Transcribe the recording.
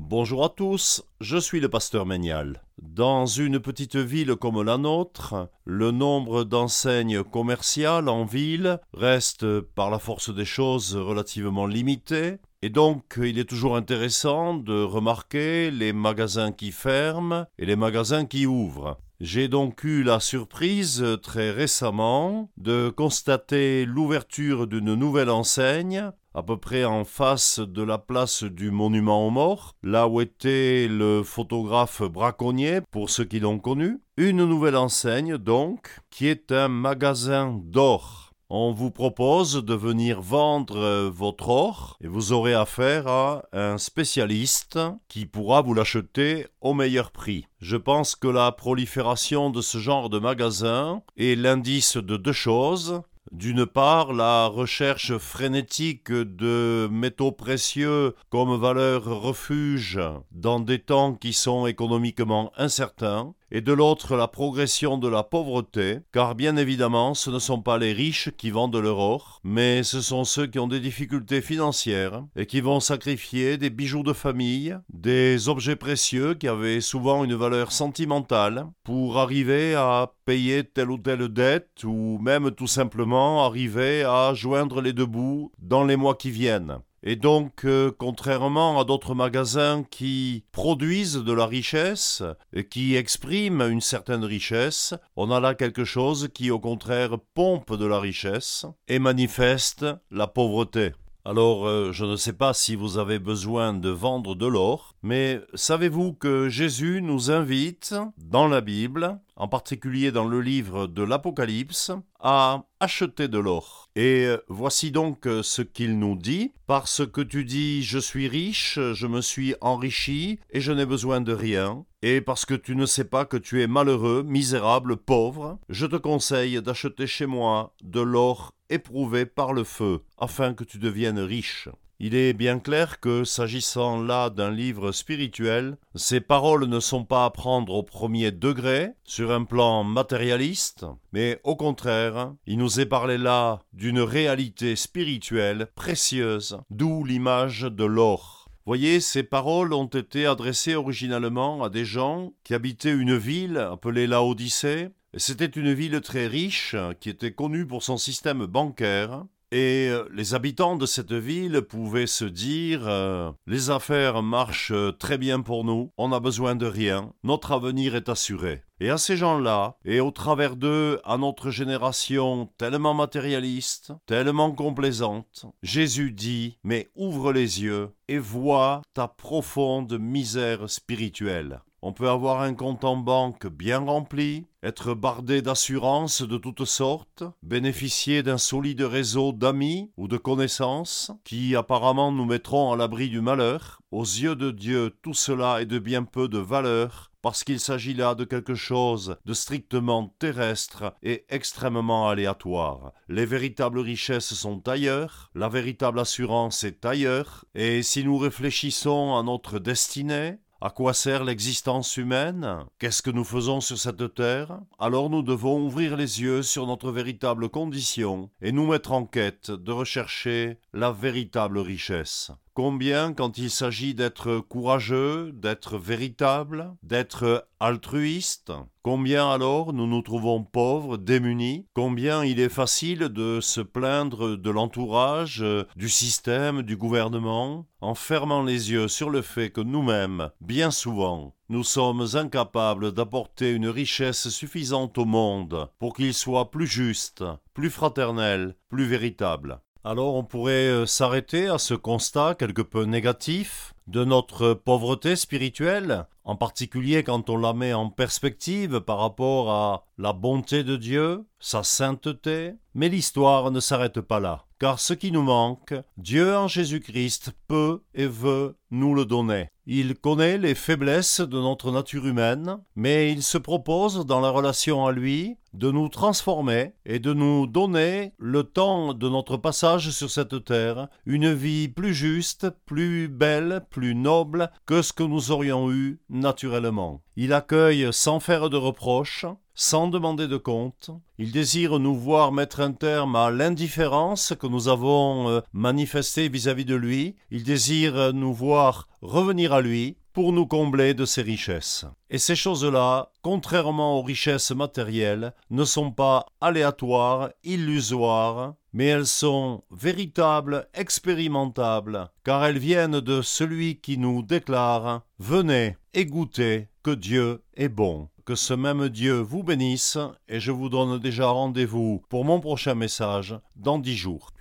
Bonjour à tous, je suis le pasteur Ménial. Dans une petite ville comme la nôtre, le nombre d'enseignes commerciales en ville reste par la force des choses relativement limité. Et donc, il est toujours intéressant de remarquer les magasins qui ferment et les magasins qui ouvrent. J'ai donc eu la surprise très récemment de constater l'ouverture d'une nouvelle enseigne à peu près en face de la place du Monument aux Morts, là où était le photographe braconnier, pour ceux qui l'ont connu. Une nouvelle enseigne donc, qui est un magasin d'or. On vous propose de venir vendre votre or et vous aurez affaire à un spécialiste qui pourra vous l'acheter au meilleur prix. Je pense que la prolifération de ce genre de magasin est l'indice de deux choses. D'une part, la recherche frénétique de métaux précieux comme valeur refuge dans des temps qui sont économiquement incertains, et de l'autre, la progression de la pauvreté, car bien évidemment, ce ne sont pas les riches qui vendent leur or, mais ce sont ceux qui ont des difficultés financières et qui vont sacrifier des bijoux de famille, des objets précieux qui avaient souvent une valeur sentimentale, pour arriver à payer telle ou telle dette, ou même tout simplement arriver à joindre les deux bouts dans les mois qui viennent. Et donc, contrairement à d'autres magasins qui produisent de la richesse et qui expriment une certaine richesse, on a là quelque chose qui, au contraire, pompe de la richesse et manifeste la pauvreté. Alors, je ne sais pas si vous avez besoin de vendre de l'or, mais savez-vous que Jésus nous invite, dans la Bible, en particulier dans le livre de l'Apocalypse, à acheter de l'or. Et voici donc ce qu'il nous dit. Parce que tu dis « Je suis riche, je me suis enrichi et je n'ai besoin de rien ». Et parce que tu ne sais pas que tu es malheureux, misérable, pauvre, je te conseille d'acheter chez moi de l'or éprouvé par le feu, afin que tu deviennes riche. Il est bien clair que, s'agissant là d'un livre spirituel, ces paroles ne sont pas à prendre au premier degré, sur un plan matérialiste, mais au contraire, il nous est parlé là d'une réalité spirituelle précieuse, d'où l'image de l'or. Voyez, ces paroles ont été adressées originalement à des gens qui habitaient une ville appelée Laodicée. C'était une ville très riche qui était connue pour son système bancaire. Et les habitants de cette ville pouvaient se dire les affaires marchent très bien pour nous, on n'a besoin de rien, notre avenir est assuré. Et à ces gens-là, et au travers d'eux, à notre génération tellement matérialiste, tellement complaisante, Jésus dit, mais ouvre les yeux et vois ta profonde misère spirituelle. On peut avoir un compte en banque bien rempli, être bardé d'assurances de toutes sortes, bénéficier d'un solide réseau d'amis ou de connaissances qui apparemment nous mettront à l'abri du malheur. Aux yeux de Dieu, tout cela est de bien peu de valeur parce qu'il s'agit là de quelque chose de strictement terrestre et extrêmement aléatoire. Les véritables richesses sont ailleurs, la véritable assurance est ailleurs, et si nous réfléchissons à notre destinée, à quoi sert l'existence humaine? Qu'est-ce que nous faisons sur cette terre? Alors nous devons ouvrir les yeux sur notre véritable condition et nous mettre en quête de rechercher la véritable richesse. Combien, quand il s'agit d'être courageux, d'être véritable, d'être altruiste? Combien alors nous nous trouvons pauvres, démunis? Combien il est facile de se plaindre de l'entourage, du système, du gouvernement, en fermant les yeux sur le fait que nous-mêmes, bien souvent, nous sommes incapables d'apporter une richesse suffisante au monde pour qu'il soit plus juste, plus fraternel, plus véritable. Alors on pourrait s'arrêter à ce constat quelque peu négatif de notre pauvreté spirituelle, en particulier quand on la met en perspective par rapport à la bonté de Dieu, sa sainteté. Mais l'histoire ne s'arrête pas là, car ce qui nous manque, Dieu en Jésus-Christ peut et veut nous le donner. Il connaît les faiblesses de notre nature humaine, mais il se propose dans la relation à lui de nous transformer et de nous donner, le temps de notre passage sur cette terre, une vie plus juste, plus belle, plus noble que ce que nous aurions eu naturellement. Il accueille sans faire de reproches sans demander de compte. Il désire nous voir mettre un terme à l'indifférence que nous avons manifestée vis-à-vis de lui. Il désire nous voir revenir à lui pour nous combler de ses richesses. Et ces choses-là, contrairement aux richesses matérielles, ne sont pas aléatoires, illusoires, mais elles sont véritables, expérimentables, car elles viennent de celui qui nous déclare « Venez et goûtez que Dieu est bon ». Que ce même Dieu vous bénisse, et je vous donne déjà rendez-vous pour mon prochain message dans 10 jours.